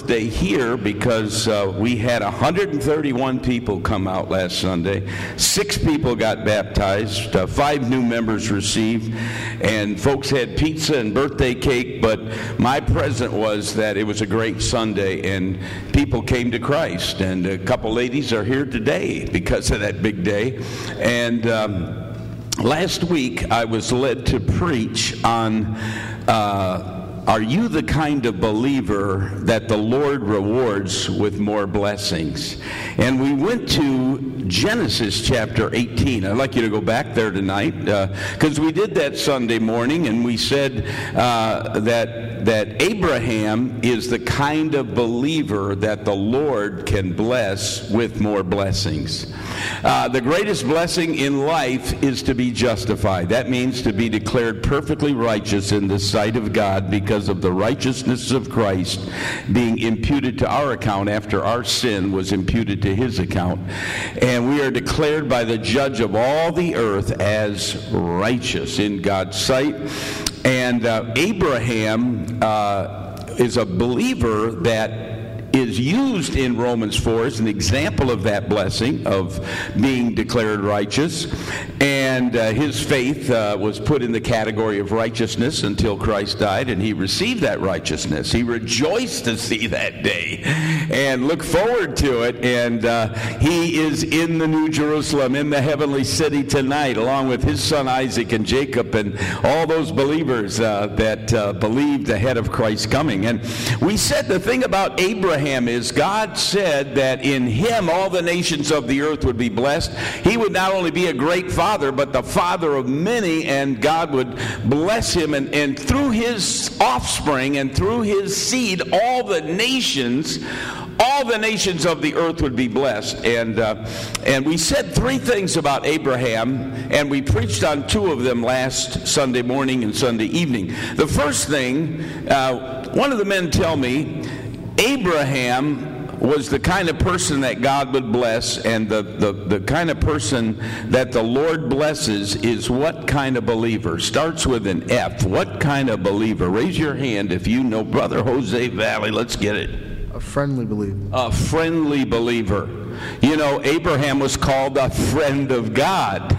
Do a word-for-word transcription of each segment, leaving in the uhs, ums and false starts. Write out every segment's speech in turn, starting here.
birthday here because uh, we had one hundred thirty-one people come out last Sunday. Six people got baptized, uh, five new members received, and folks had pizza and birthday cake, but my present was that it was a great Sunday, and people came to Christ, and a couple ladies are here today because of that big day. And um, last week I was led to preach on uh, are you the kind of believer that the Lord rewards with more blessings? And we went to Genesis chapter eighteen. I'd like you to go back there tonight because uh, we did that Sunday morning, and we said uh, that that Abraham is the kind of believer that the Lord can bless with more blessings. Uh, the greatest blessing in life is to be justified. That means to be declared perfectly righteous in the sight of God because of the righteousness of Christ being imputed to our account after our sin was imputed to his account. And we are declared by the judge of all the earth as righteous in God's sight. And uh, Abraham uh, is a believer that is used in Romans four as an example of that blessing of being declared righteous. And uh, his faith uh, was put in the category of righteousness until Christ died, and he received that righteousness. He rejoiced to see that day and looked forward to it. And uh, he is in the New Jerusalem, in the heavenly city tonight, along with his son Isaac and Jacob and all those believers uh, that uh, believed ahead of Christ's coming. And we said the thing about Abraham is God said that in him all the nations of the earth would be blessed. He would not only be a great father, but the father of many, and God would bless him, and, and through his offspring and through his seed all the nations all the nations of the earth would be blessed. And uh, and we said three things about Abraham, and we preached on two of them last Sunday morning and Sunday evening. The first thing, uh, one of the men tell me, Abraham was the kind of person that God would bless, and the, the, the kind of person that the Lord blesses is what kind of believer? Starts with an F. What kind of believer? Raise your hand if you know Brother Jose Valley. Let's get it. A friendly believer. A friendly believer. You know, Abraham was called a friend of God.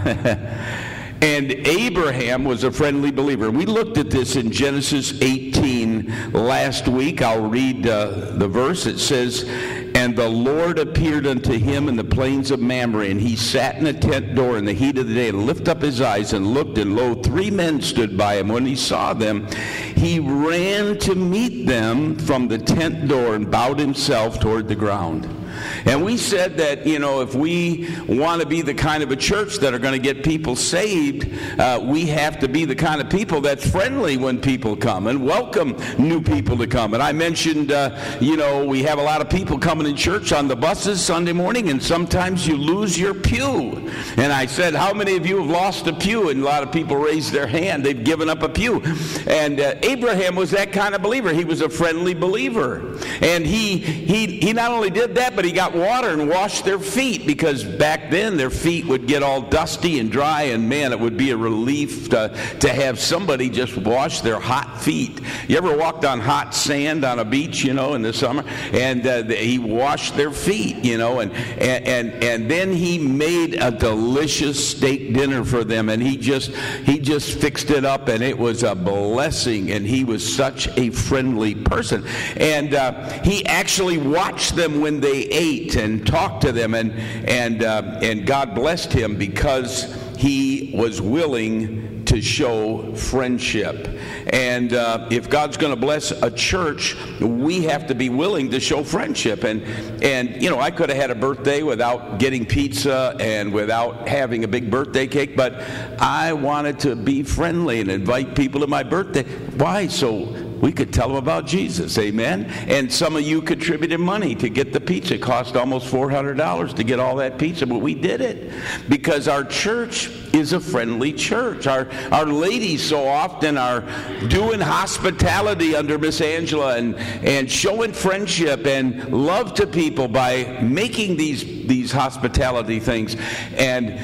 And Abraham was a friendly believer. We looked at this in Genesis eighteen last week. I'll read uh, the verse. It says, "And the Lord appeared unto him in the plains of Mamre, and he sat in a tent door in the heat of the day, and lifted up his eyes and looked, and lo, three men stood by him. When he saw them, he ran to meet them from the tent door and bowed himself toward the ground." And we said that, you know, if we want to be the kind of a church that are going to get people saved, uh, we have to be the kind of people that's friendly when people come and welcome new people to come. And I mentioned, uh, you know, we have a lot of people coming in church on the buses Sunday morning, and sometimes you lose your pew. And I said, how many of you have lost a pew? And a lot of people raised their hand. They've given up a pew. And uh, Abraham was that kind of believer. He was a friendly believer. And he, he, he not only did that, but he got water and washed their feet, because back then their feet would get all dusty and dry, and man, it would be a relief to, to have somebody just wash their hot feet. You ever walked on hot sand on a beach, you know, in the summer? And uh, he washed their feet, you know, and, and, and, and then he made a delicious steak dinner for them, and he just, he just fixed it up, and it was a blessing, and he was such a friendly person. And uh, he actually watched them when they ate and talked to them, and and uh, and God blessed him because he was willing to show friendship. And uh, if God's going to bless a church, we have to be willing to show friendship. And and you know, I could have had a birthday without getting pizza and without having a big birthday cake, but I wanted to be friendly and invite people to my birthday. Why? So we could tell them about Jesus, amen? And some of you contributed money to get the pizza. It cost almost four hundred dollars to get all that pizza, but we did it because our church is a friendly church. Our, our ladies so often are doing hospitality under Miss Angela and, and showing friendship and love to people by making these, these hospitality things. And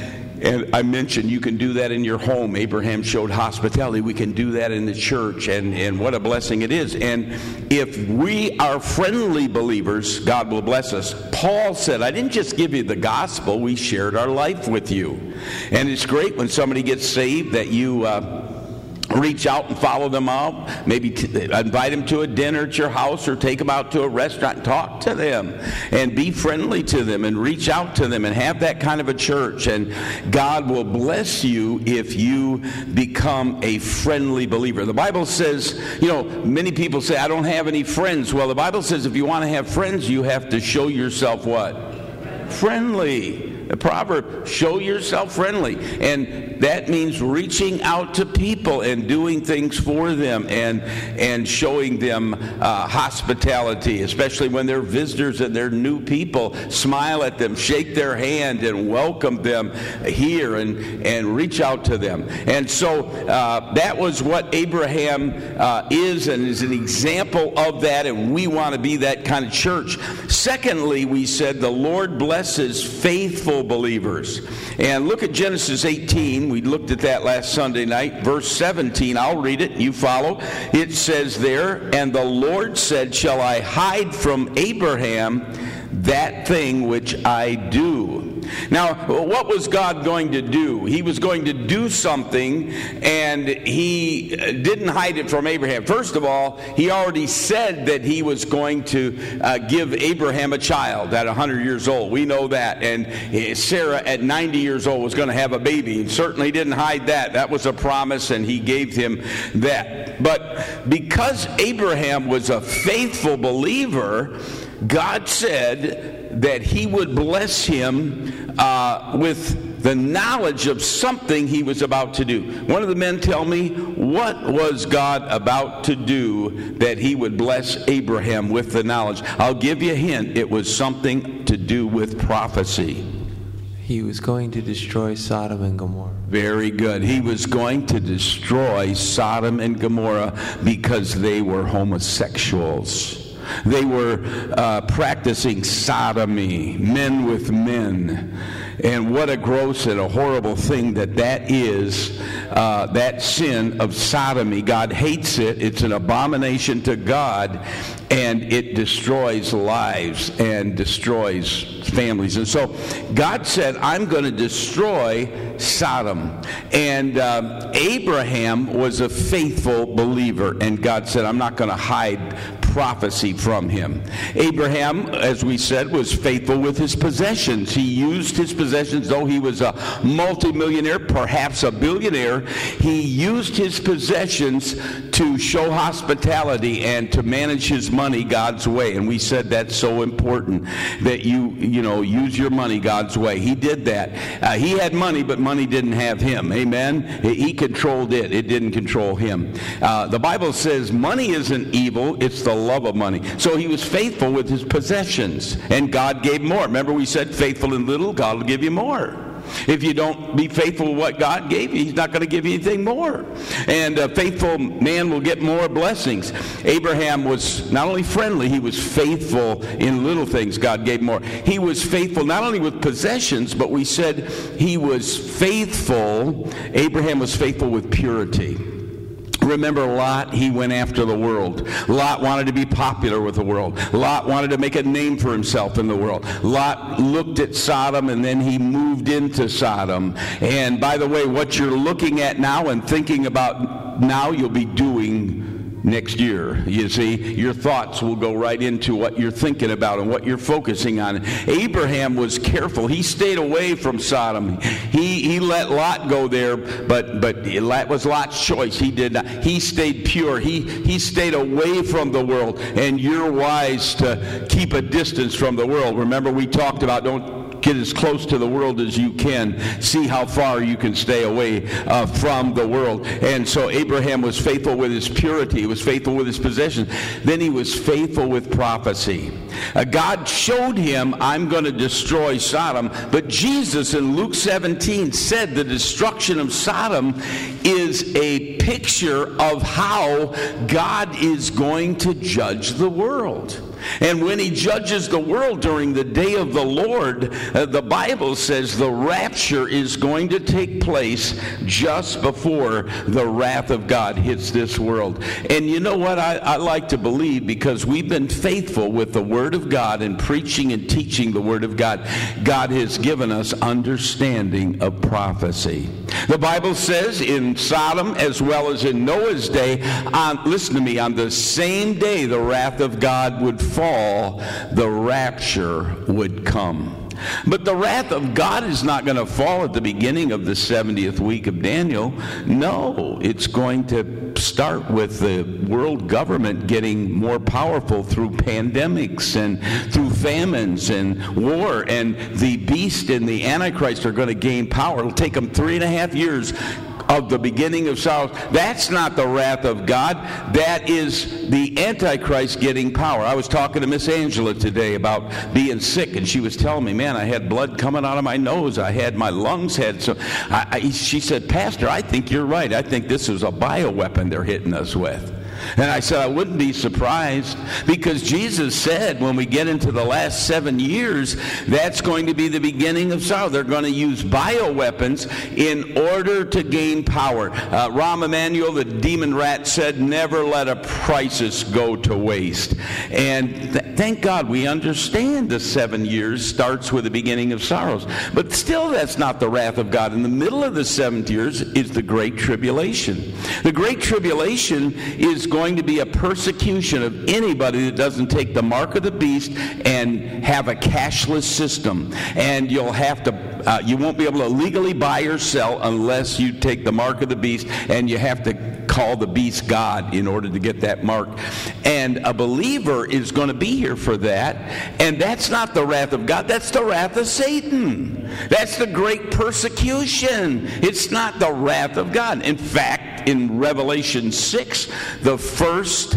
and I mentioned you can do that in your home. Abraham showed hospitality. We can do that in the church, and, and what a blessing it is. And if we are friendly believers, God will bless us. Paul said, I didn't just give you the gospel, we shared our life with you. And it's great when somebody gets saved that you uh, reach out and follow them out, maybe t- invite them to a dinner at your house or take them out to a restaurant. Talk to them and be friendly to them and reach out to them and have that kind of a church. And God will bless you if you become a friendly believer. The Bible says, you know, many people say, I don't have any friends. Well, the Bible says if you want to have friends, you have to show yourself what? Friendly. The proverb, show yourself friendly. And that means reaching out to people and doing things for them and and showing them uh, hospitality, especially when they're visitors and they're new people. Smile at them, shake their hand, and welcome them here and, and reach out to them. And so uh, that was what Abraham uh, is and is an example of that, and we want to be that kind of church. Secondly, we said the Lord blesses faithful believers. And look at Genesis eighteen. We looked at that last Sunday night. Verse seventeen. I'll read it. You follow. It says there, and the Lord said, shall I hide from Abraham that thing which I do? Now, what was God going to do? He was going to do something, and he didn't hide it from Abraham. First of all, he already said that he was going to uh, give Abraham a child at one hundred years old. We know that. And Sarah at ninety years old was going to have a baby. He certainly didn't hide that. That was a promise, and he gave him that. But because Abraham was a faithful believer, God said that he would bless him uh, with the knowledge of something he was about to do. One of the men tell me, what was God about to do that he would bless Abraham with the knowledge? I'll give you a hint. It was something to do with prophecy. He was going to destroy Sodom and Gomorrah. Very good. He was going to destroy Sodom and Gomorrah because they were homosexuals. They were uh, practicing sodomy, men with men. And what a gross and a horrible thing that that is, uh, that sin of sodomy. God hates it. It's an abomination to God, and it destroys lives and destroys families. And so God said, I'm going to destroy Sodom. And uh, Abraham was a faithful believer, and God said, I'm not going to hide prophecy from him. Abraham, as we said, was faithful with his possessions. He used his possessions, though he was a multimillionaire, perhaps a billionaire. He used his possessions to show hospitality and to manage his money God's way. And we said that's so important, that you, you know, use your money God's way. He did that. Uh, he had money, but money didn't have him. Amen? He controlled it. It didn't control him. Uh, the Bible says money isn't evil. It's the love of money. So he was faithful with his possessions, and God gave more. Remember we said faithful in little, God will give you more. If you don't be faithful with what God gave you, he's not going to give you anything more. And a faithful man will get more blessings. Abraham was not only friendly, he was faithful in little things. God gave more. He was faithful not only with possessions, but we said he was faithful. Abraham was faithful with purity. Remember Lot, he went after the world. Lot wanted to be popular with the world. Lot wanted to make a name for himself in the world. Lot looked at Sodom, and then he moved into Sodom. And by the way, what you're looking at now and thinking about now, you'll be doing next year. You see, your thoughts will go right into what you're thinking about and what you're focusing on. Abraham was careful. He stayed away from Sodom. He he let Lot go there, but but that was Lot's choice. He did not. He stayed pure. He he stayed away from the world. And you're wise to keep a distance from the world. Remember, we talked about don't get as close to the world as you can. See how far you can stay away uh, from the world. And so Abraham was faithful with his purity. He was faithful with his possessions. Then he was faithful with prophecy. Uh, God showed him, I'm going to destroy Sodom. But Jesus in Luke seventeen said the destruction of Sodom is a picture of how God is going to judge the world. And when he judges the world during the day of the Lord, uh, the Bible says the rapture is going to take place just before the wrath of God hits this world. And you know what? I, I like to believe, because we've been faithful with the Word of God and preaching and teaching the Word of God, God has given us understanding of prophecy. The Bible says in Sodom as well as in Noah's day, on, listen to me, on the same day the wrath of God would fall, the rapture would come. But the wrath of God is not going to fall at the beginning of the seventieth week of Daniel. No, it's going to start with the world government getting more powerful through pandemics and through famines and war. And the beast and the Antichrist are going to gain power. It'll take them three and a half years of the beginning of sorrows. That's not the wrath of God. That is the Antichrist getting power. I was talking to Miss Angela today about being sick, and she was telling me, man, I had blood coming out of my nose. I had my lungs had so. I, I, she said, Pastor, I think you're right. I think this is a bioweapon they're hitting us with. And I said, I wouldn't be surprised, because Jesus said when we get into the last seven years, that's going to be the beginning of sorrow. They're going to use bioweapons in order to gain power. Uh, Rahm Emanuel, the demon rat, said, never let a crisis go to waste. And th- thank God we understand the seven years starts with the beginning of sorrows. But still, that's not the wrath of God. In the middle of the seventh years is the Great Tribulation. The Great Tribulation is going to be a persecution of anybody that doesn't take the mark of the beast and have a cashless system. And you'll have to, uh, you won't be able to legally buy or sell unless you take the mark of the beast, and you have to call the beast God in order to get that mark. And a believer is going to be here for that. And that's not the wrath of God. That's the wrath of Satan. That's the great persecution. It's not the wrath of God. In fact, in Revelation six, the first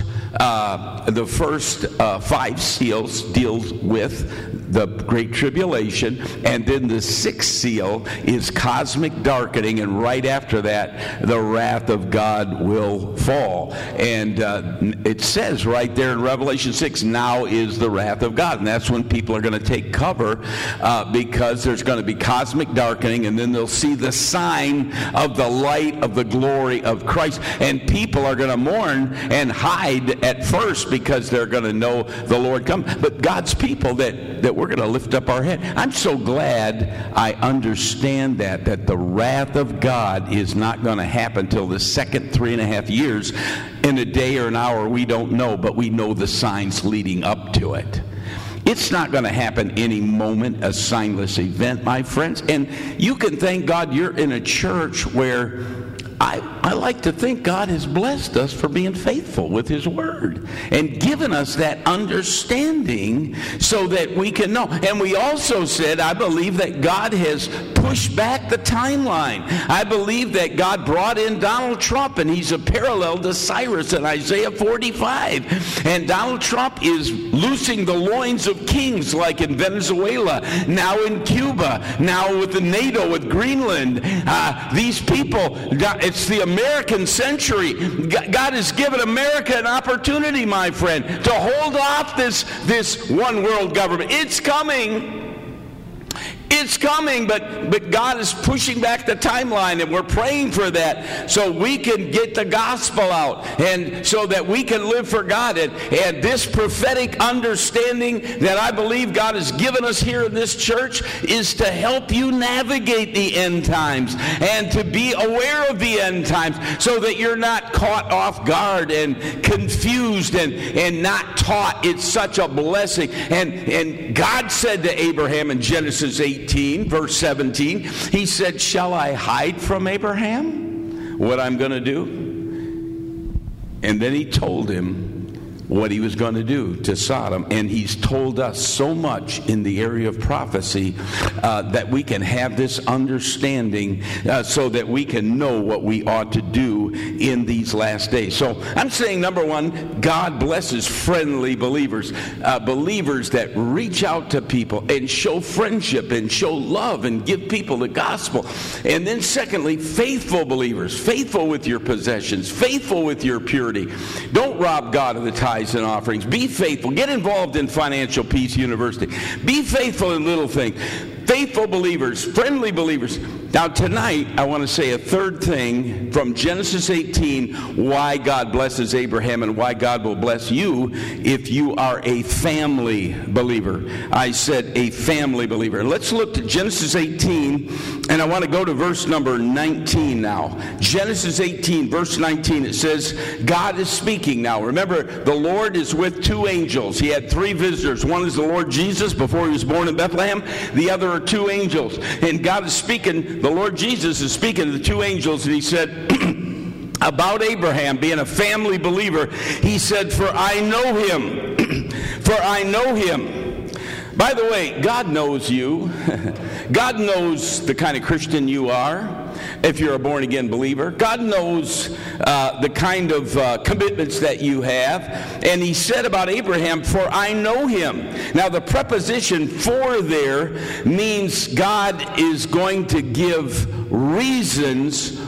uh, the first uh, five seals deals with the Great Tribulation, and then the sixth seal is cosmic darkening, and right after that, the wrath of God will fall. And uh, it says right there in Revelation six, now is the wrath of God. And that's when people are going to take cover, uh, because there's going to be cosmic darkening, and then they'll see the sign of the light of the glory of Christ. And people are going to mourn and hide at first, because they're going to know the Lord come. But God's people, that, that we're going to lift up our head. I'm so glad I understand that, that the wrath of God is not going to happen till the second three and a half years. In a day or an hour, we don't know, but we know the signs leading up to it. It's not going to happen any moment, a signless event, my friends. And you can thank God you're in a church where I, I like to think God has blessed us for being faithful with His Word and given us that understanding so that we can know. And we also said, I believe that God has pushed back the timeline. I believe that God brought in Donald Trump, and he's a parallel to Cyrus in Isaiah forty-five. And Donald Trump is loosing the loins of kings, like in Venezuela, now in Cuba, now with the NATO, with Greenland. Uh, these people, it's the American century. God has given America an opportunity, my friend, to hold off this, this one world government. It's coming. It's coming, but, but God is pushing back the timeline, and we're praying for that so we can get the gospel out, and so that we can live for God. And, and this prophetic understanding that I believe God has given us here in this church is to help you navigate the end times and to be aware of the end times, so that you're not caught off guard and confused and, and not taught. It's such a blessing. And, and God said to Abraham in Genesis eighteen, verse seventeen, He said, shall I hide from Abraham what I'm going to do? And then He told him what He was going to do to Sodom. And He's told us so much in the area of prophecy uh, that we can have this understanding uh, so that we can know what we ought to do in these last days. So I'm saying, number one, God blesses friendly believers, uh, believers that reach out to people and show friendship and show love and give people the gospel. And then secondly, faithful believers, faithful with your possessions, faithful with your purity. Don't rob God of the tithes and offerings. Be faithful. Get involved in Financial Peace University. Be faithful in little things. Faithful believers, friendly believers. Now tonight, I want to say a third thing from Genesis eighteen, why God blesses Abraham and why God will bless you if you are a family believer. I said a family believer. Let's look to Genesis eighteen, and I want to go to verse number nineteen now. Genesis eighteen, verse nineteen, it says, God is speaking now. Remember, the Lord is with two angels. He had three visitors. One is the Lord Jesus before he was born in Bethlehem. The other are two angels. And God is speaking, the Lord Jesus is speaking to the two angels, and he said, about Abraham being a family believer, he said, for I know him. For I know him. By the way, God knows you. God knows the kind of Christian you are. If you're a born-again believer, God knows uh, the kind of uh, commitments that you have. And he said about Abraham, for I know him. Now, the preposition for there means God is going to give reasons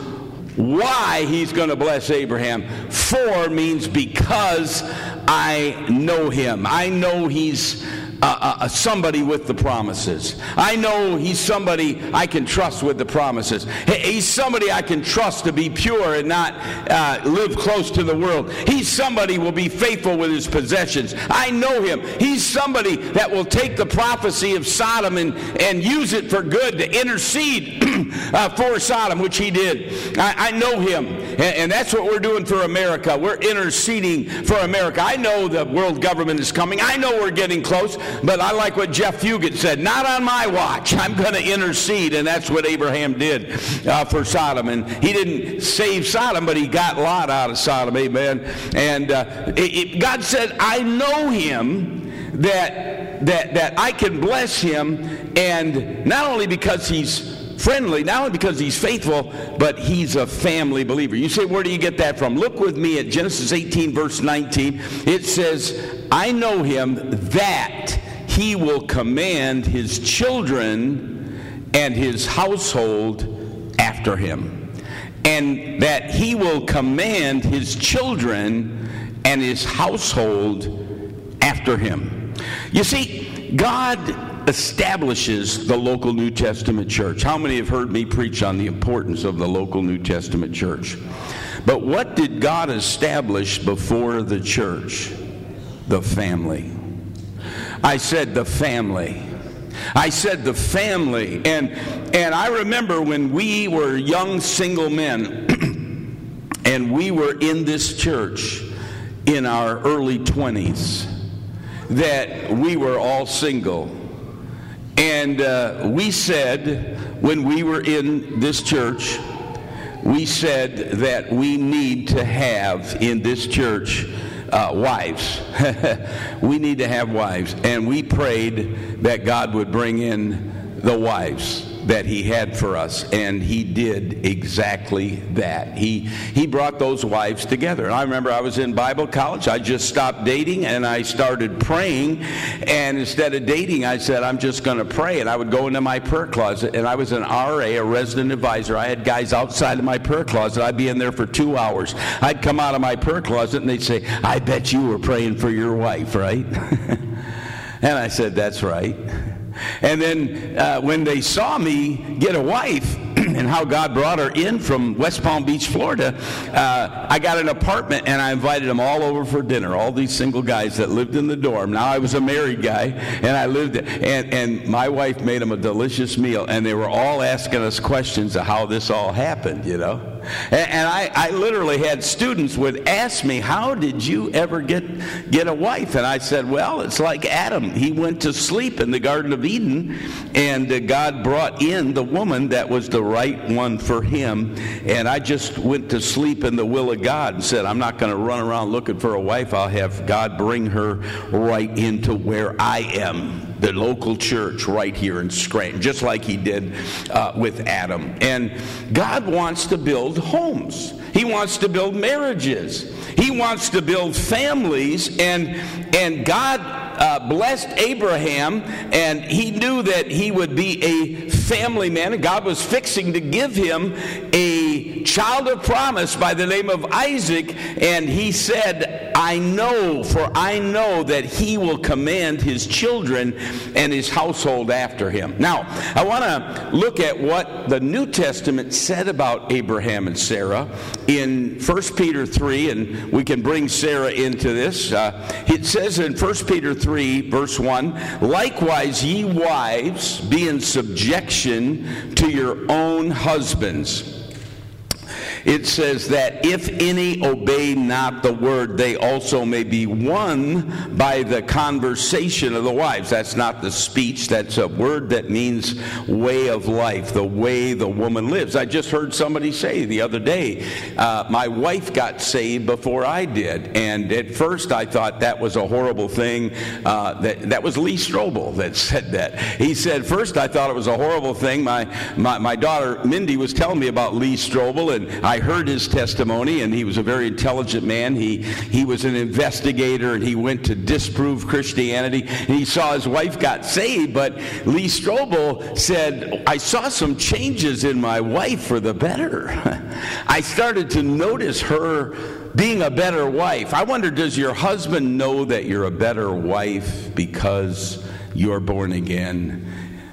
why he's going to bless Abraham. For means because I know him. I know he's Uh, uh, somebody with the promises. I know he's somebody I can trust with the promises. He's somebody I can trust to be pure and not uh, live close to the world. He's somebody who will be faithful with his possessions. I know him. He's somebody that will take the prophecy of Sodom and, and use it for good to intercede uh, for Sodom, which he did. I, I know him. And, and that's what we're doing for America. We're interceding for America. I know the world government is coming. I know we're getting close. But I like what Jeff Fugit said, not on my watch. I'm going to intercede, and that's what Abraham did uh, for Sodom. And he didn't save Sodom, but he got Lot out of Sodom, amen. And uh, it, it, God said, I know him, that, that, that I can bless him, and not only because he's friendly, not only because he's faithful, but he's a family believer. You say, where do you get that from? Look with me at Genesis eighteen, verse nineteen. It says, I know him that he will command his children and his household after him. And that he will command his children and his household after him. You see, God establishes the local New Testament church. How many have heard me preach on the importance of the local New Testament church? But what did God establish before the church? The family. I said the family. I said the family. And, and I remember when we were young single men and we were in this church in our early twenties, that we were all single. And uh, we said, when we were in this church, we said that we need to have in this church uh, wives. We need to have wives. And we prayed that God would bring in the wives that he had for us, and he did exactly that. He he brought those wives together. And I remember I was in Bible college. I just stopped dating and I started praying, and instead of dating, I said, I'm just going to pray. And I would go into my prayer closet, and I was an R A, a resident advisor. I had guys outside of my prayer closet. I'd be in there for two hours. I'd come out of my prayer closet and they'd say, I bet you were praying for your wife, right? And I said, that's right. And then uh, when they saw me get a wife and how God brought her in from West Palm Beach, Florida, uh, I got an apartment and I invited them all over for dinner, all these single guys that lived in the dorm. Now I was a married guy, and I lived, and, and my wife made them a delicious meal, and they were all asking us questions of how this all happened, you know. And, and I, I literally had students would ask me, how did you ever get, get a wife? And I said, well, it's like Adam. He went to sleep in the Garden of Eden, and uh, God brought in the woman that was the right one for him. And I just went to sleep in the will of God and said, I'm not going to run around looking for a wife. I'll have God bring her right into where I am, the local church right here in Scranton, just like he did uh, with Adam. And God wants to build build homes. He wants to build marriages. He wants to build families, and and God uh, blessed Abraham, and he knew that he would be a family man, and God was fixing to give him a child of promise by the name of Isaac, and he said, I know, for I know that he will command his children and his household after him. Now, I want to look at what the New Testament said about Abraham and Sarah in First Peter three, and we can bring Sarah into this. Uh, it says in First Peter three, verse one, likewise ye wives, be in subjection to your own husbands. It says that if any obey not the word, they also may be won by the conversation of the wives. That's not the speech. That's a word that means way of life, the way the woman lives. I just heard somebody say the other day, uh, my wife got saved before I did. And at first I thought that was a horrible thing. Uh, that, that was Lee Strobel that said that. He said, first I thought it was a horrible thing. My, my, my daughter Mindy was telling me about Lee Strobel, and I heard his testimony, and he was a very intelligent man. He he was an investigator, and he went to disprove Christianity, and he saw his wife got saved. But Lee Strobel said, I saw some changes in my wife for the better. I started to notice her being a better wife. I wonder, does your husband know that you're a better wife because you're born again?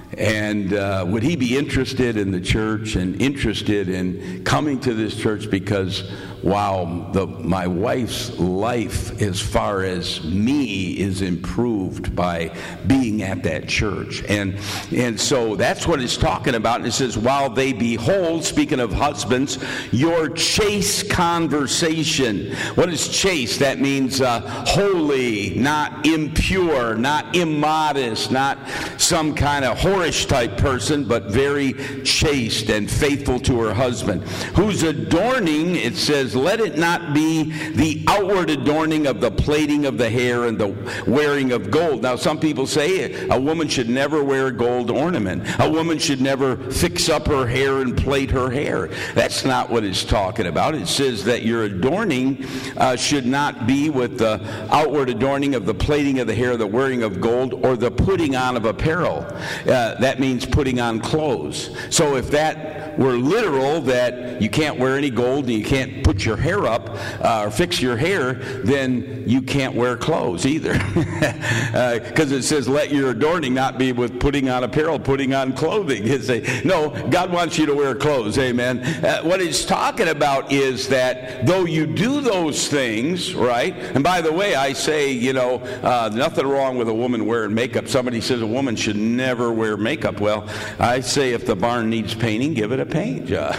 And uh, would he be interested in the church and interested in coming to this church because, wow, the, my wife's life as far as me is improved by being at that church. And and so that's what it's talking about. And it says, while they behold, speaking of husbands, your chaste conversation. What is chaste? That means uh, holy, not impure, not immodest, not some kind of whorish type person, but very chaste and faithful to her husband. Whose adorning, it says, let it not be the outward adorning of the plaiting of the hair and the wearing of gold. Now, some people say a woman should never wear a gold ornament. A woman should never fix up her hair and plait her hair. That's not what it's talking about. It says that your adorning uh, should not be with the outward adorning of the plaiting of the hair, the wearing of gold, or the putting on of apparel. Uh, that means putting on clothes. So if that were literal, that you can't wear any gold and you can't put your hair up uh, or fix your hair, then you can't wear clothes either. Because uh, it says, let your adorning not be with putting on apparel, putting on clothing. It's a, no, God wants you to wear clothes, amen. Uh, what it's talking about is that though you do those things, right, and by the way, I say, you know, uh, nothing wrong with a woman wearing makeup. Somebody says a woman should never wear makeup. Well, I say if the barn needs painting, give it a paint job.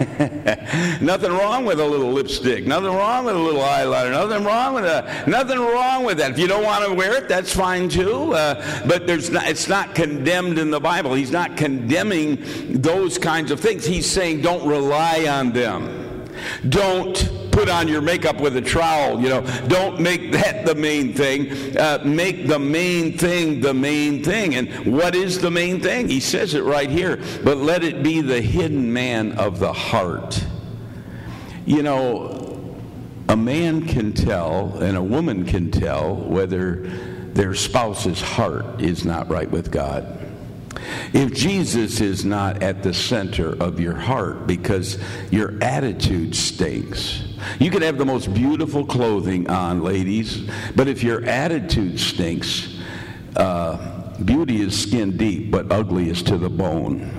Nothing wrong with a little lipstick. Nothing wrong with a little eyeliner. Nothing wrong with a, nothing wrong with that. If you don't want to wear it, that's fine too. Uh, but there's not, it's not condemned in the Bible. He's not condemning those kinds of things. He's saying don't rely on them. Don't put on your makeup with a trowel, you know. Don't make that the main thing. Uh, make the main thing the main thing. And what is the main thing? He says it right here. But let it be the hidden man of the heart. You know, a man can tell and a woman can tell whether their spouse's heart is not right with God. If Jesus is not at the center of your heart, because your attitude stinks. You can have the most beautiful clothing on, ladies, but if your attitude stinks, uh, beauty is skin deep, but ugly is to the bone.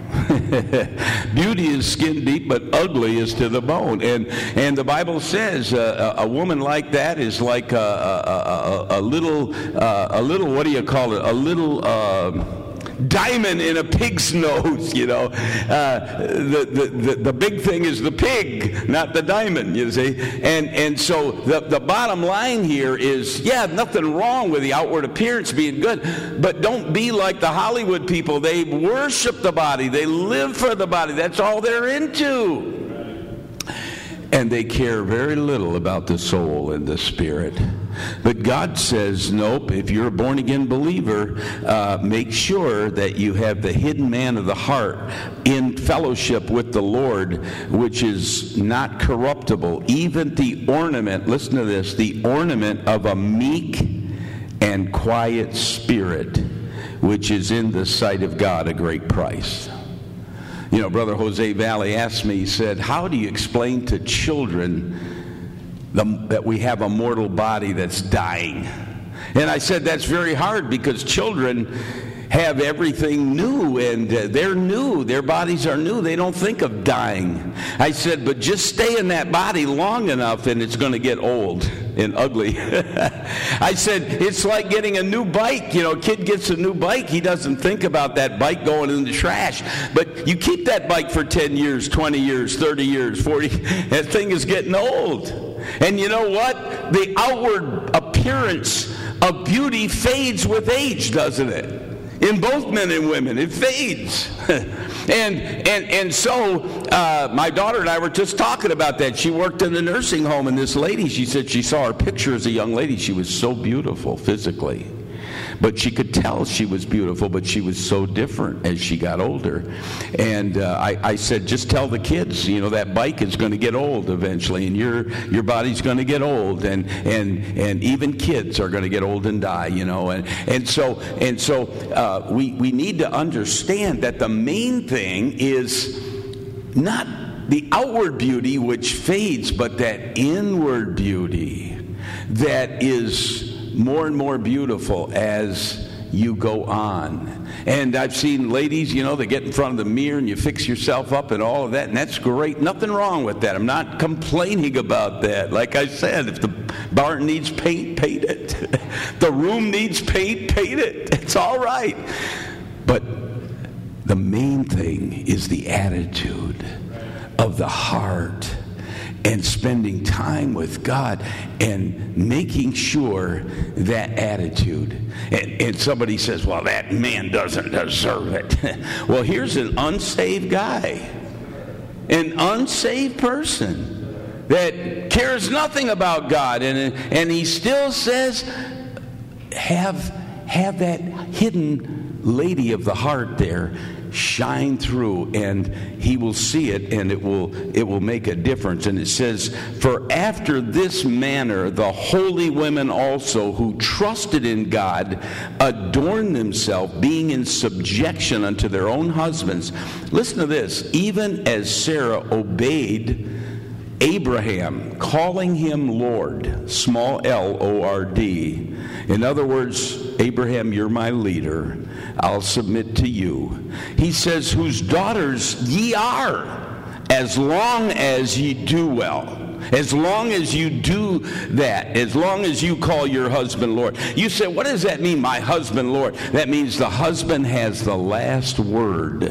Beauty is skin deep, but ugly is to the bone. And and the Bible says uh, a, a woman like that is like a, a, a, a little, uh, a little, what do you call it? A little... Uh, diamond in a pig's nose, you know. Uh, the, the, the, the big thing is the pig, not the diamond, you see. And and so the, the bottom line here is, yeah, nothing wrong with the outward appearance being good, but don't be like the Hollywood people. They worship the body. They live for the body. That's all they're into. And they care very little about the soul and the spirit. But God says, nope, if you're a born-again believer, uh, make sure that you have the hidden man of the heart. In fact, fellowship with the Lord, which is not corruptible, even the ornament, listen to this, the ornament of a meek and quiet spirit, which is in the sight of God a great price. You know, Brother Jose Valle asked me, he said, how do you explain to children the, that we have a mortal body that's dying? And I said, that's very hard, because children have everything new, and uh, they're new. Their bodies are new. They don't think of dying. I said, but just stay in that body long enough and it's going to get old and ugly. I said, it's like getting a new bike. You know, a kid gets a new bike. He doesn't think about that bike going in the trash. But you keep that bike for ten years, twenty years, thirty years, forty. That thing is getting old. And you know what? The outward appearance of beauty fades with age, doesn't it? In both men and women, it fades. and and and so uh, my daughter and I were just talking about that. She worked in the nursing home, and this lady, she said she saw her picture as a young lady. She was so beautiful physically. But she could tell she was beautiful, but she was so different as she got older. And uh, I, I said, just tell the kids, you know, that bike is going to get old eventually, and your your body's going to get old, and and and even kids are going to get old and die, you know. And and so and so uh, we we need to understand that the main thing is not the outward beauty which fades, but that inward beauty that is more and more beautiful as you go on. And I've seen ladies, you know, they get in front of the mirror and you fix yourself up and all of that, and that's great. Nothing wrong with that. I'm not complaining about that. Like I said, if the barn needs paint, paint it. The room needs paint, paint it. It's all right. But the main thing is the attitude of the heart, and spending time with God and making sure that attitude. And, and somebody says, well, that man doesn't deserve it. Well, here's an unsaved guy, an unsaved person that cares nothing about God, and, and he still says, have, have that hidden lady of the heart there shine through, and he will see it, and it will it will make a difference. And it says, for after this manner the holy women also who trusted in God adorned themselves, being in subjection unto their own husbands. Listen to this. Even as Sarah obeyed Abraham, calling him Lord, small L O R D. In other words, Abraham, you're my leader. I'll submit to you. He says, whose daughters ye are, as long as ye do well. As long as you do that, as long as you call your husband Lord. You say, what does that mean, my husband Lord? That means the husband has the last word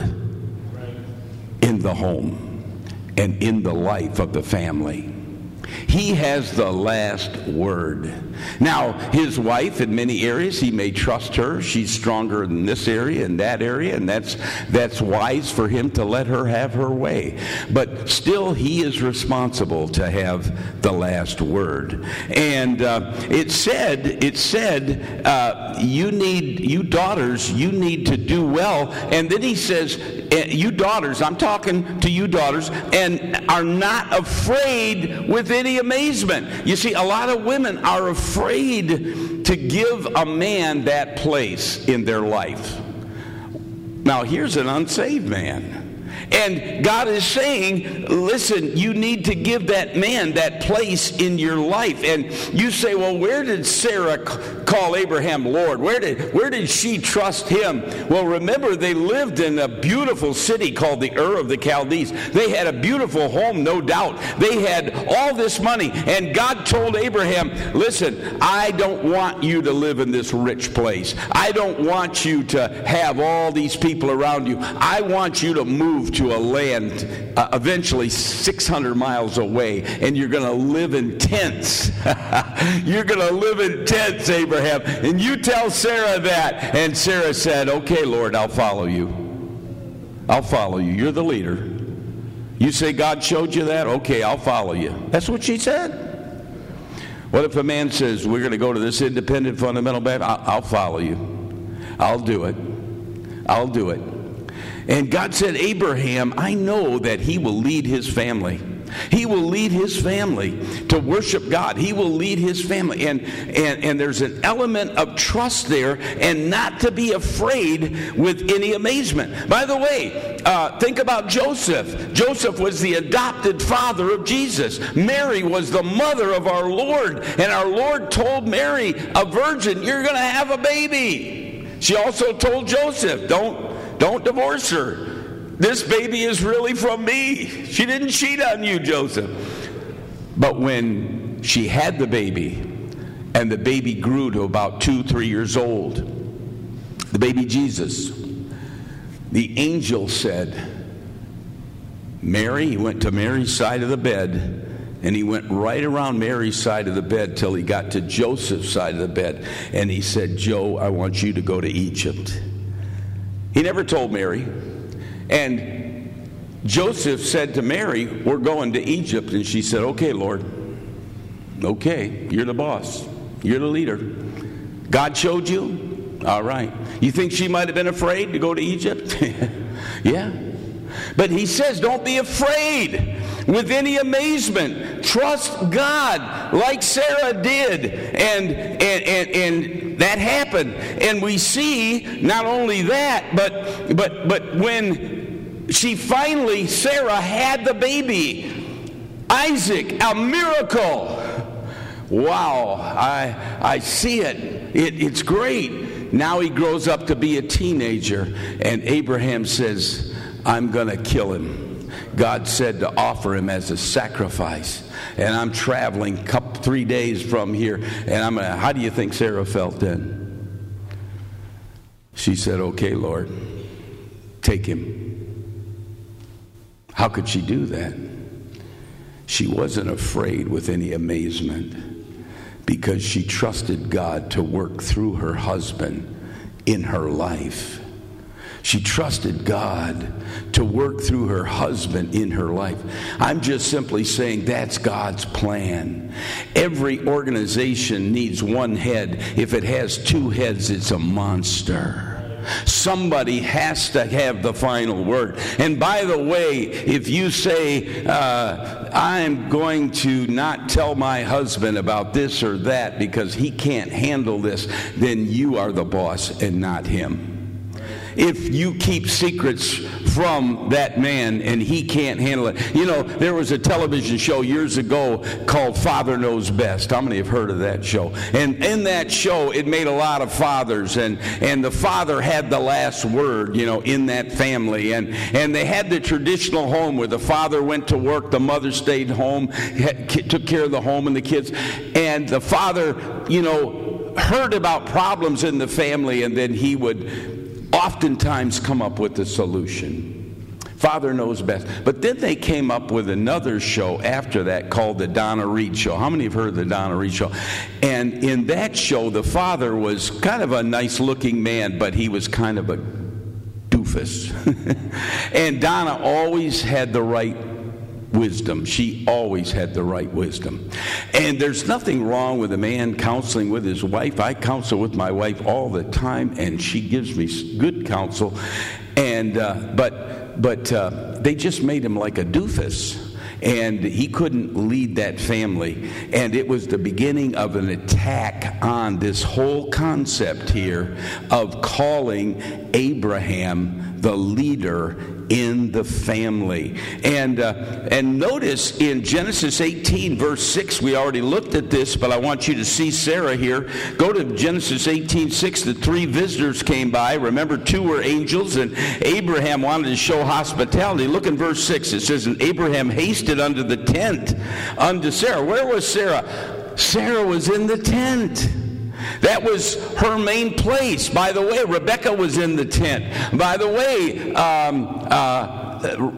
in the home and in the life of the family. He has the last word. Now, his wife, in many areas, he may trust her. She's stronger in this area and that area, and that's that's wise for him to let her have her way. But still, he is responsible to have the last word. And uh, it said, it said, uh, you need, you daughters, you need to do well. And then he says, you daughters, I'm talking to you daughters, and are not afraid with any amazement. You see, a lot of women are afraid to give a man that place in their life. Now, here's an unsaved man. And God is saying, listen, you need to give that man that place in your life. And you say, well, where did Sarah call Abraham Lord? Where did, where did she trust him? Well, remember, they lived in a beautiful city called the Ur of the Chaldees. They had a beautiful home, no doubt. They had all this money. And God told Abraham, listen, I don't want you to live in this rich place. I don't want you to have all these people around you. I want you to move to a land uh, eventually six hundred miles away, and you're going to live in tents. You're going to live in tents, Abraham. And you tell Sarah that. And Sarah said, okay, Lord, I'll follow you. I'll follow you. You're the leader. You say God showed you that? Okay, I'll follow you. That's what she said. What if a man says, we're going to go to this independent fundamental Baptist? I'll, I'll follow you. I'll do it. I'll do it. And God said, Abraham, I know that he will lead his family. He will lead his family to worship God. He will lead his family. And, and, and there's an element of trust there, and not to be afraid with any amazement. By the way, uh, think about Joseph. Joseph was the adopted father of Jesus. Mary was the mother of our Lord. And our Lord told Mary, a virgin, you're going to have a baby. She also told Joseph, don't, don't divorce her. This baby is really from me. She didn't cheat on you, Joseph. But when she had the baby, and the baby grew to about two, three years old, the baby Jesus, the angel said, Mary, he went to Mary's side of the bed, and he went right around Mary's side of the bed till he got to Joseph's side of the bed. And he said, Joe, I want you to go to Egypt. He never told Mary. And Joseph said to Mary, we're going to Egypt. And she said, okay, Lord. Okay, you're the boss. You're the leader. God showed you? All right. You think she might have been afraid to go to Egypt? Yeah. But he says, don't be afraid with any amazement. Trust God like Sarah did. And, and, and, and that happened. And we see not only that, but, but, but when she finally, Sarah, had the baby, Isaac, a miracle. Wow, I, I see it. it. It's great. Now he grows up to be a teenager, and Abraham says, I'm going to kill him. God said to offer him as a sacrifice. And I'm traveling couple, three days from here, and I'm gonna, how do you think Sarah felt then? She said, okay, Lord, take him. How could she do that? She wasn't afraid with any amazement, because she trusted God to work through her husband in her life. She trusted God to work through her husband in her life. I'm just simply saying that's God's plan. Every organization needs one head. If it has two heads, it's a monster. Somebody has to have the final word. And by the way, if you say, uh, I'm going to not tell my husband about this or that because he can't handle this, then you are the boss and not him. If you keep secrets from that man and he can't handle it. You know, there was a television show years ago called Father Knows Best. How many have heard of that show? And in that show, it made a lot of fathers, and, and the father had the last word, you know, in that family. And, and they had the traditional home where the father went to work, the mother stayed home, took care of the home and the kids. And the father, you know, heard about problems in the family, and then he would oftentimes come up with a solution. Father Knows Best. But then they came up with another show after that called the Donna Reed Show. How many have heard of the Donna Reed Show? And in that show, the father was kind of a nice-looking man, but he was kind of a doofus. And Donna always had the right wisdom. She always had the right wisdom. And there's nothing wrong with a man counseling with his wife. I counsel with my wife all the time, and she gives me good counsel. And uh, but but uh, they just made him like a doofus, and he couldn't lead that family. And it was the beginning of an attack on this whole concept here of calling Abraham the leader in the family. And uh, and notice in Genesis eighteen, verse six, we already looked at this, but I want you to see Sarah here. Go to Genesis eighteen six. The three visitors came by. Remember, two were angels, and Abraham wanted to show hospitality. Look in verse six. It says, and Abraham hasted unto the tent unto Sarah. Where was Sarah? Sarah was in the tent. That was her main place. By the way, Rebecca was in the tent. By the way, um, uh,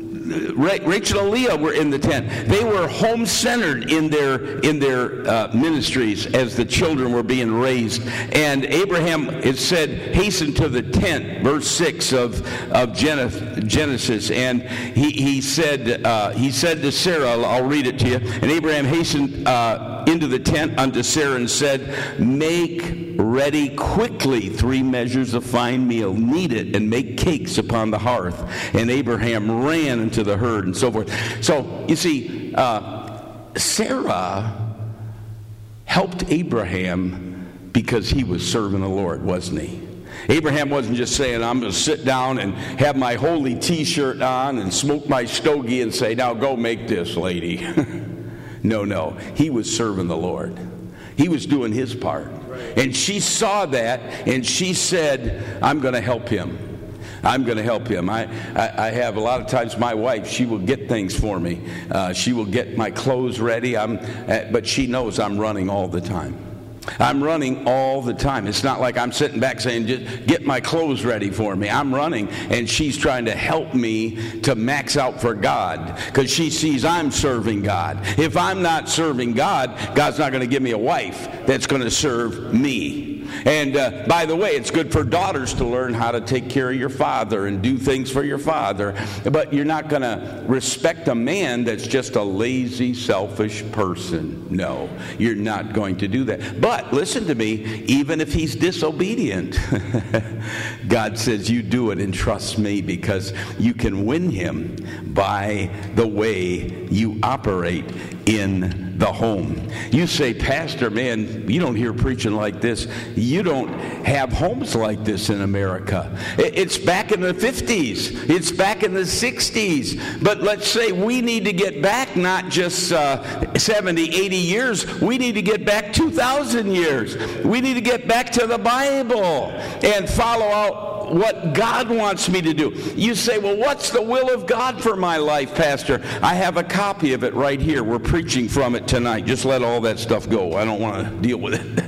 Rachel and Leah were in the tent. They were home-centered in their in their uh, ministries as the children were being raised. And Abraham, it said, hastened to the tent, verse six of of Genesis. And he he said uh, he said to Sarah, I'll read it to you. And Abraham hastened. Uh, into the tent unto Sarah and said, make ready quickly three measures of fine meal, knead it, and make cakes upon the hearth. And Abraham ran into the herd, and so forth. So, you see, uh, Sarah helped Abraham because he was serving the Lord, wasn't he? Abraham wasn't just saying, I'm going to sit down and have my holy t-shirt on and smoke my stogie and say, now go make this, lady. No, no. He was serving the Lord. He was doing his part. And she saw that, and she said, I'm going to help him. I'm going to help him. I, I, I have a lot of times my wife, she will get things for me. Uh, she will get my clothes ready, I'm, uh, but she knows I'm running all the time. I'm running all the time. It's not like I'm sitting back saying, just get my clothes ready for me. I'm running, and she's trying to help me to max out for God because she sees I'm serving God. If I'm not serving God, God's not going to give me a wife that's going to serve me. And uh, by the way, it's good for daughters to learn how to take care of your father and do things for your father. But you're not going to respect a man that's just a lazy, selfish person. No, you're not going to do that. But listen to me, even if he's disobedient, God says you do it and trust me because you can win him by the way you operate in the home. You say, Pastor, man, you don't hear preaching like this. You don't have homes like this in America. It's back in the fifties. It's back in the sixties. But let's say we need to get back not just uh, seventy, eighty years. We need to get back two thousand years. We need to get back to the Bible and follow out what God wants me to do. You say, well, what's the will of God for my life, Pastor? I have a copy of it right here. We're preaching from it tonight. Just let all that stuff go. I don't want to deal with it.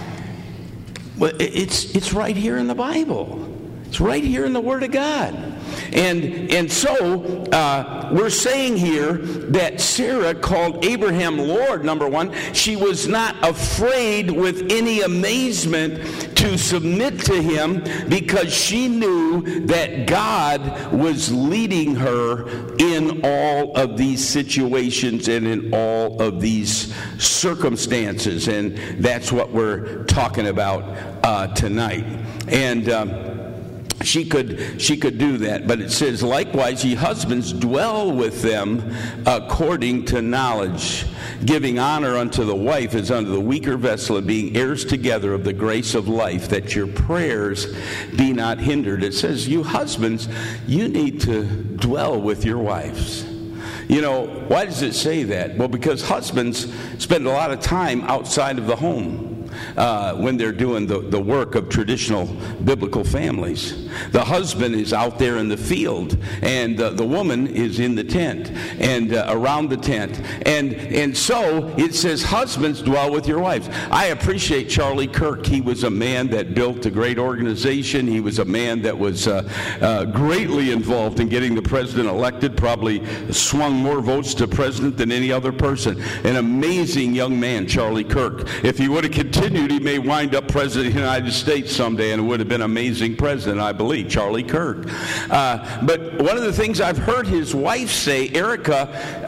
Well, it's it's right here in the Bible. It's right here in the Word of God. And and so uh, we're saying here that Sarah called Abraham Lord, number one. She was not afraid with any amazement to submit to him because she knew that God was leading her in all of these situations and in all of these circumstances. And that's what we're talking about uh, tonight. And um, She could she could do that. But it says, likewise, ye husbands, dwell with them according to knowledge, giving honor unto the wife as unto the weaker vessel, and being heirs together of the grace of life, that your prayers be not hindered. It says, you husbands, you need to dwell with your wives. You know, why does it say that? Well, because husbands spend a lot of time outside of the home. Uh, when they're doing the, the work of traditional biblical families. The husband is out there in the field, and uh, the woman is in the tent and uh, around the tent. And and so it says, husbands, dwell with your wives. I appreciate Charlie Kirk. He was a man that built a great organization. He was a man that was uh, uh, greatly involved in getting the president elected, probably swung more votes to president than any other person. An amazing young man, Charlie Kirk. If he would have continued, he may wind up president of the United States someday, and it would have been an amazing president, I believe, Charlie Kirk. Uh, but one of the things I've heard his wife say, Erica,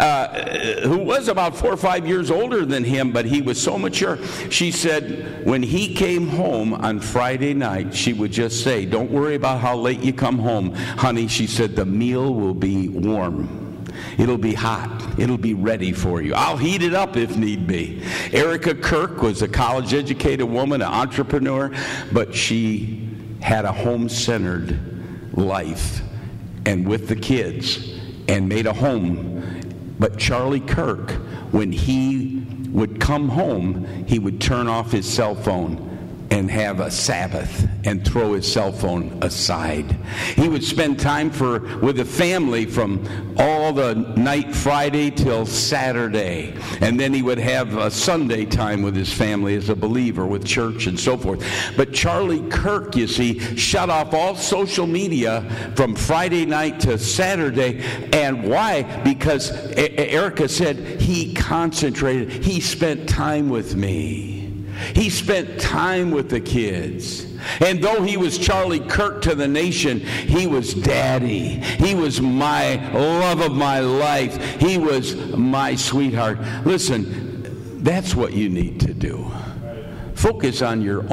uh, who was about four or five years older than him, but he was so mature, she said when he came home on Friday night, she would just say, don't worry about how late you come home, honey. She said the meal will be warm. It'll be hot. It'll be ready for you. I'll heat it up if need be. Erica Kirk was a college-educated woman, an entrepreneur, but she had a home-centered life and with the kids and made a home. But Charlie Kirk, when he would come home, he would turn off his cell phone and have a Sabbath and throw his cell phone aside. He would spend time for with the family from all the night Friday till Saturday. And then he would have a Sunday time with his family as a believer with church and so forth. But Charlie Kirk, you see, shut off all social media from Friday night to Saturday. And why? Because Erica said he concentrated. He spent time with me. He spent time with the kids. And though he was Charlie Kirk to the nation, he was daddy. He was my love of my life. He was my sweetheart. Listen, That's what you need to do. Focus on your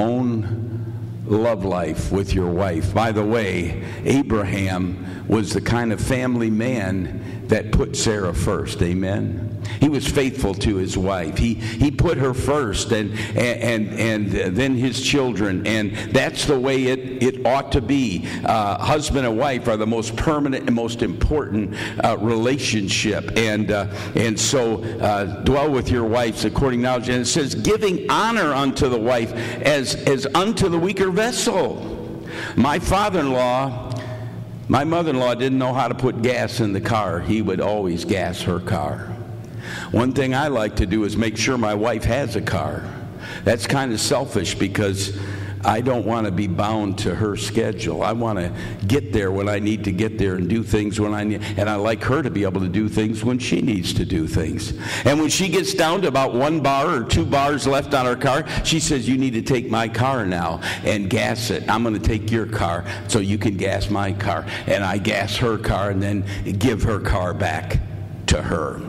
own love life with your wife. By the way, Abraham was the kind of family man that put Sarah first. Amen. He was faithful to his wife. He he put her first, and and and, and then his children. And that's the way it, it ought to be. Uh, husband and wife are the most permanent and most important uh, relationship. And uh, and so uh, dwell with your wives according to knowledge. And it says, giving honor unto the wife as as unto the weaker vessel. My father-in-law. My mother-in-law didn't know how to put gas in the car. He would always gas her car. One thing I like to do is make sure my wife has a car. That's kind of selfish because I don't want to be bound to her schedule. I want to get there when I need to get there and do things when I need. And I like her to be able to do things when she needs to do things. And when she gets down to about one bar or two bars left on her car, she says, you need to take my car now and gas it. I'm going to take your car so you can gas my car. And I gas her car and then give her car back to her.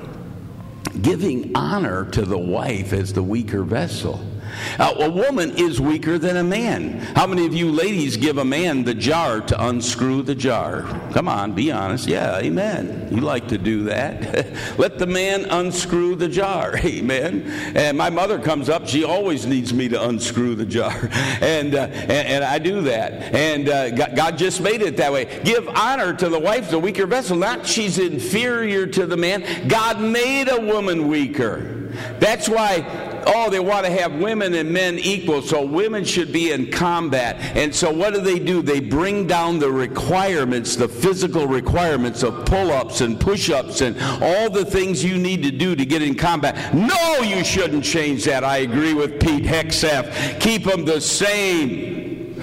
Giving honor to the wife as the weaker vessel. Uh, a woman is weaker than a man. How many of you ladies give a man the jar to unscrew the jar? Come on, be honest. Yeah, amen. You like to do that. Let the man unscrew the jar. Amen. And my mother comes up. She always needs me to unscrew the jar. And uh, and, and I do that. And uh, God, God just made it that way. Give honor to the wife, the weaker vessel. Not she's inferior to the man. God made a woman weaker. That's why Oh, they want to have women and men equal, so women should be in combat. And so what do they do? They bring down the requirements, the physical requirements of pull-ups and push-ups and all the things you need to do to get in combat. No, you shouldn't change that. I agree with Pete Hegseth. Keep them the same.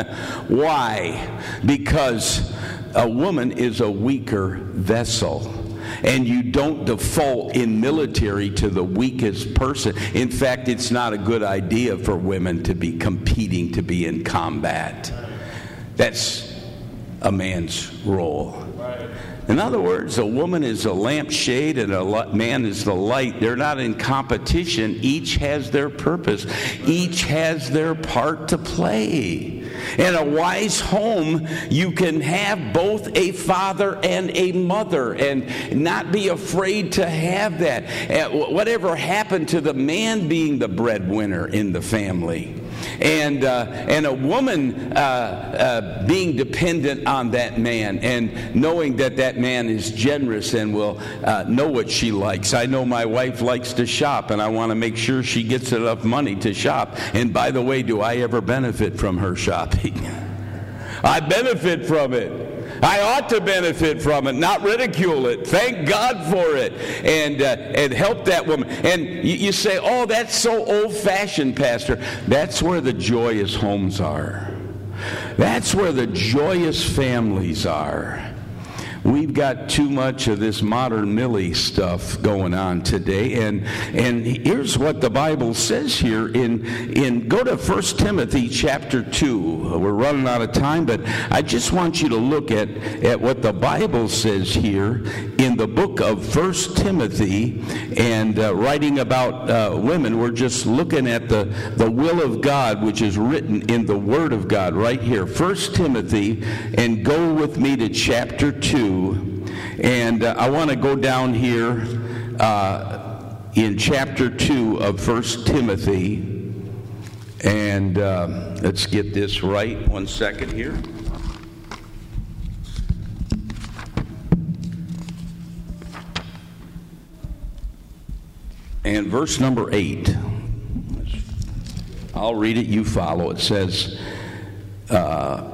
Why? Because a woman is a weaker vessel. And you don't default in military to the weakest person. In fact, it's not a good idea for women to be competing to be in combat. That's a man's role. In other words, a woman is a lampshade and a man is the light. They're not in competition. Each has their purpose. Each has their part to play. In a wise home, you can have both a father and a mother and not be afraid to have that. Whatever happened to the man being the breadwinner in the family? And uh, and a woman uh, uh, being dependent on that man and knowing that that man is generous and will uh, know what she likes. I know my wife likes to shop, and I want to make sure she gets enough money to shop. And by the way, do I ever benefit from her shopping? I benefit from it. I ought to benefit from it, not ridicule it. Thank God for it, and uh, and help that woman. And you, you say, "Oh, that's so old-fashioned, Pastor." That's where the joyous homes are. That's where the joyous families are. We've got too much of this modern Millie stuff going on today, and and here's what the Bible says here in in go to First Timothy chapter two. We're running out of time, but I just want you to look at at what the Bible says here in the book of First Timothy, and uh, writing about uh, women. We're just looking at the the will of God, which is written in the Word of God right here. First Timothy, and go with me to chapter two. And uh, I want to go down here uh, in chapter two of First Timothy. And uh, let's get this right. One second here. And verse number eight. I'll read it, you follow. It says, uh,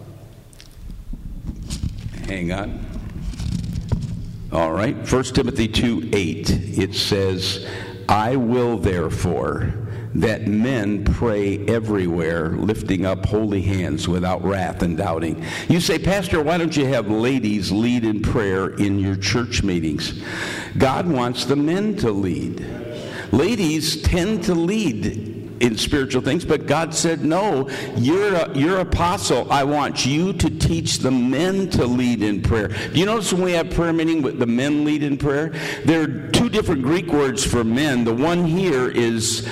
hang on. All right, First Timothy two eight, it says, I will therefore that men pray everywhere, lifting up holy hands without wrath and doubting. You say, Pastor, why don't you have ladies lead in prayer in your church meetings? God wants the men to lead. Ladies tend to lead in spiritual things, but God said, no, you're a, you're apostle. I want you to teach the men to lead in prayer. Do you notice when we have prayer meeting, the men lead in prayer? There are two different Greek words for men. The one here is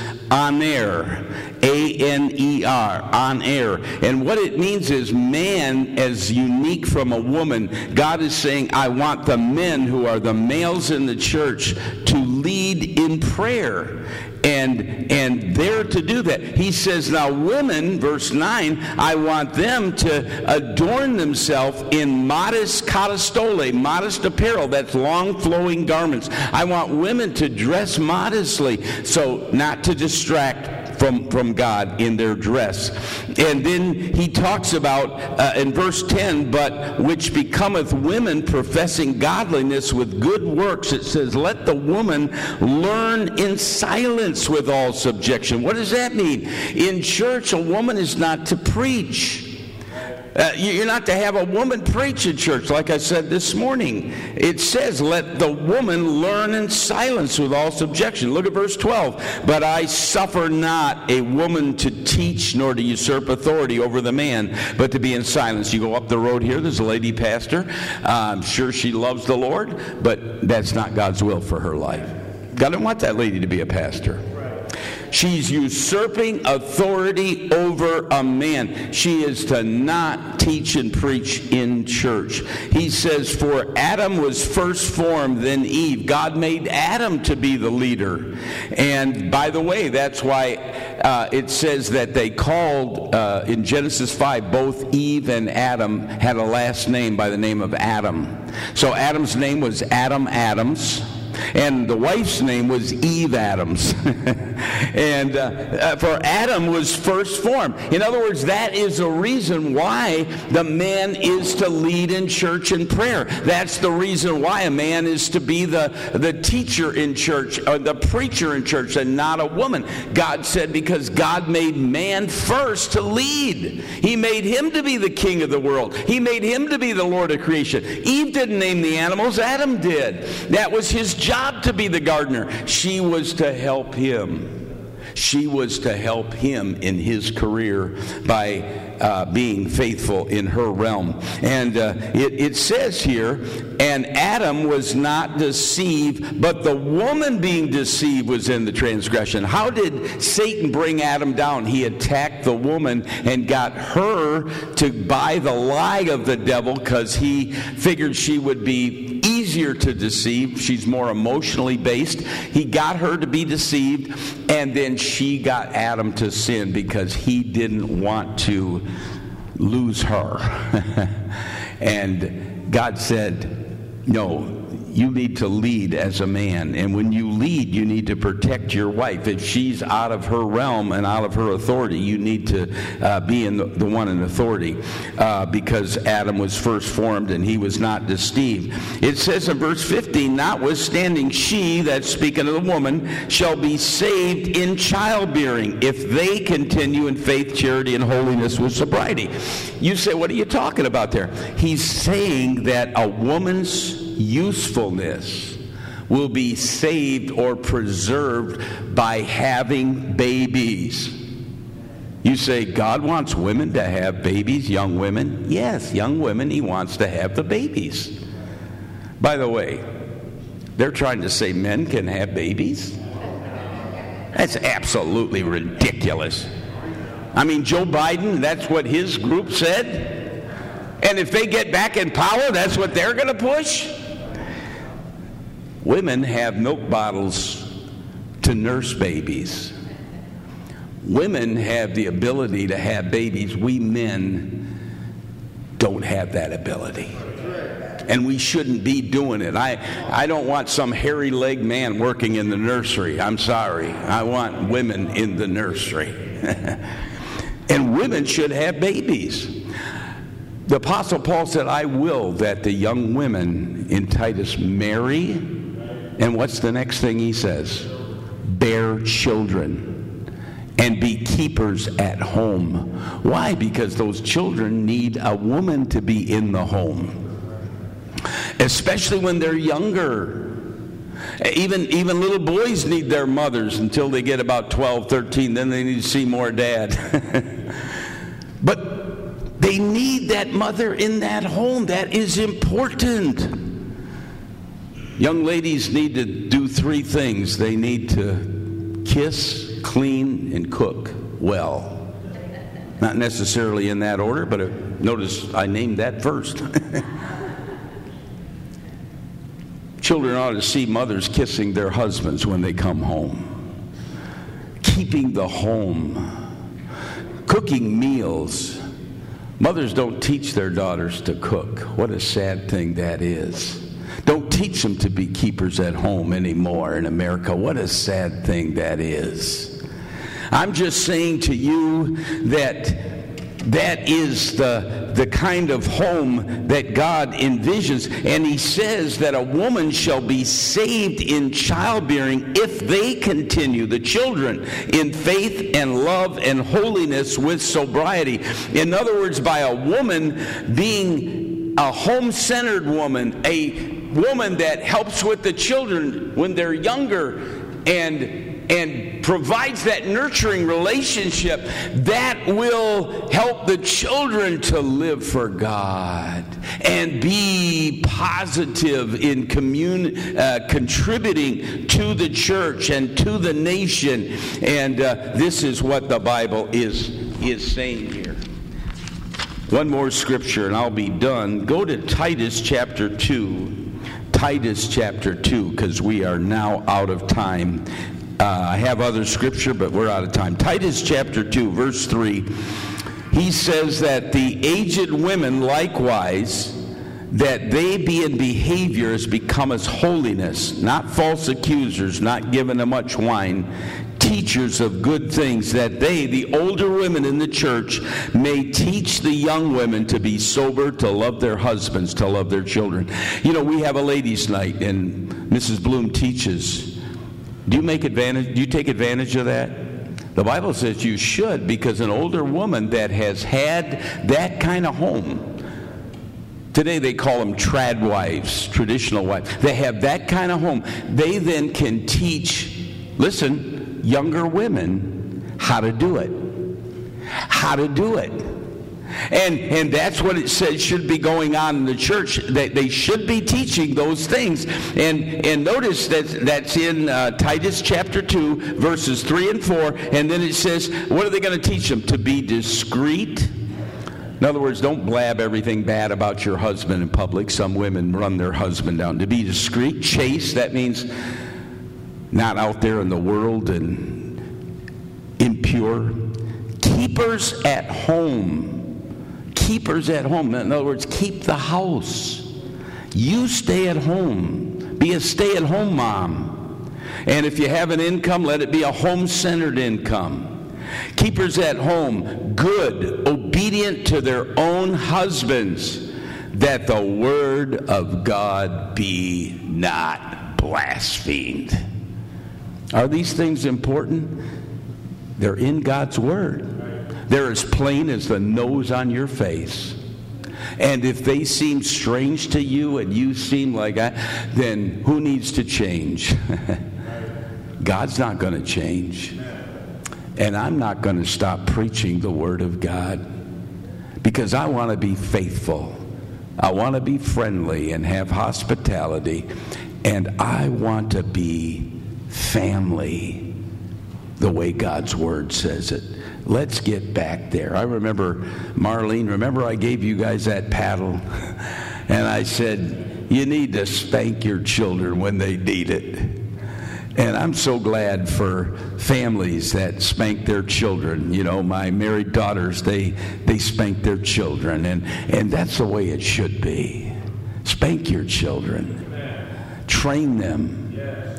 aner, A N E R, on air. And what it means is man as unique from a woman. God is saying, I want the men who are the males in the church to lead in prayer. And and they're to do that. He says, now women, verse nine, I want them to adorn themselves in modest katastole, modest apparel, that's long flowing garments. I want women to dress modestly, so not to distract from, from God in their dress. And then he talks about, uh, in verse ten, but which becometh women professing godliness with good works. It says, let the woman learn in silence with all subjection. What does that mean? In church, a woman is not to preach. Uh, you're not to have a woman preach in church, like I said this morning. It says, let the woman learn in silence with all subjection. Look at verse twelve. But I suffer not a woman to teach nor to usurp authority over the man, but to be in silence. You go up the road here, there's a lady pastor. Uh, I'm sure she loves the Lord, but that's not God's will for her life. God didn't want that lady to be a pastor. She's usurping authority over a man. She is to not teach and preach in church. He says, for Adam was first formed, then Eve. God made Adam to be the leader. And by the way, that's why uh, it says that they called, uh, in Genesis five, both Eve and Adam had a last name by the name of Adam. So Adam's name was Adam Adams. And the wife's name was Eve Adams. and uh, uh, for Adam was first formed. In other words, that is the reason why the man is to lead in church and prayer. That's the reason why a man is to be the, the teacher in church, or the preacher in church, and not a woman. God said because God made man first to lead. He made him to be the king of the world. He made him to be the Lord of creation. Eve didn't name the animals, Adam did. That was his job to be the gardener. She was to help him. She was to help him in his career by uh, being faithful in her realm. And uh, it, it says here, and Adam was not deceived, but the woman being deceived was in the transgression. How did Satan bring Adam down? He attacked the woman and got her to buy the lie of the devil because he figured she would be easier to deceive. She's more emotionally based. He got her to be deceived, and then she got Adam to sin because he didn't want to lose her. And God said, no, you need to lead as a man. And when you lead, you need to protect your wife. If she's out of her realm and out of her authority, you need to uh, be in the, the one in authority uh, because Adam was first formed and he was not deceived. It says in verse fifteen, notwithstanding she, that's speaking of the woman, shall be saved in childbearing if they continue in faith, charity, and holiness with sobriety. You say, what are you talking about there? He's saying that a woman's usefulness will be saved or preserved by having babies. You say, God wants women to have babies, young women? Yes, young women, he wants to have the babies. By the way, they're trying to say men can have babies? That's absolutely ridiculous. I mean, Joe Biden, that's what his group said? And if they get back in power, that's what they're going to push? Women have milk bottles to nurse babies. Women have the ability to have babies. We men don't have that ability. And we shouldn't be doing it. I, I don't want some hairy-legged man working in the nursery. I'm sorry. I want women in the nursery. And women should have babies. The Apostle Paul said, I will that the young women in Titus marry, and what's the next thing he says? Bear children and be keepers at home. Why? Because those children need a woman to be in the home, especially when they're younger. Even, even little boys need their mothers until they get about twelve, thirteen. Then they need to see more dad. But they need that mother in that home. That is important. Young ladies need to do three things. They need to kiss, clean, and cook well. Not necessarily in that order, but notice I named that first. Children ought to see mothers kissing their husbands when they come home. Keeping the home. Cooking meals. Mothers don't teach their daughters to cook. What a sad thing that is. Don't teach them to be keepers at home anymore in America. What a sad thing that is. I'm just saying to you that that is the, the kind of home that God envisions. And he says that a woman shall be saved in childbearing if they continue, the children, in faith and love and holiness with sobriety. In other words, by a woman being a home-centered woman, a woman that helps with the children when they're younger and and provides that nurturing relationship, that will help the children to live for God and be positive in commun- uh, contributing to the church and to the nation. And uh, this is what the Bible is is saying here. One more scripture and I'll be done. Go to Titus chapter two. Titus chapter two, because we are now out of time. Uh, I have other scripture, but we're out of time. Titus chapter two, verse three. He says that the aged women likewise, that they be in behavior as becometh holiness, not false accusers, not given to much wine, teachers of good things, that they, the older women in the church, may teach the young women to be sober, to love their husbands, to love their children. You know, we have a ladies' night, and Missus Bloom teaches. Do you make advantage? Do you take advantage of that? The Bible says you should, because an older woman that has had that kind of home, today they call them trad wives, traditional wives. They have that kind of home. They then can teach, listen, younger women how to do it. How to do it. And and that's what it says should be going on in the church. That they should be teaching those things. And and notice that that's in uh, Titus chapter two, verses three and four. And then it says, what are they going to teach them? To be discreet. In other words, don't blab everything bad about your husband in public. Some women run their husband down. To be discreet, chaste, that means not out there in the world and impure. Keepers at home. Keepers at home. In other words, keep the house. You stay at home. Be a stay-at-home mom. And if you have an income, let it be a home-centered income. Keepers at home, good, obedient to their own husbands, that the word of God be not blasphemed. Are these things important? They're in God's word. They're as plain as the nose on your face. And if they seem strange to you and you seem like I, then who needs to change? God's not going to change. And I'm not going to stop preaching the Word of God, because I want to be faithful. I want to be friendly and have hospitality. And I want to be family the way God's Word says it. Let's get back there. I remember, Marlene, remember I gave you guys that paddle? And I said, you need to spank your children when they need it. And I'm so glad for families that spank their children. You know, my married daughters, they they spank their children. And, and that's the way it should be. Spank your children. Train them.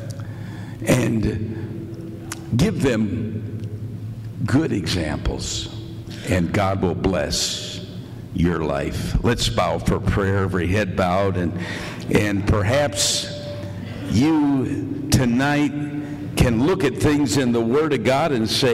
And give them good examples. And God will bless your life. Let's bow for prayer, every head bowed. And, and perhaps you tonight can look at things in the Word of God and say,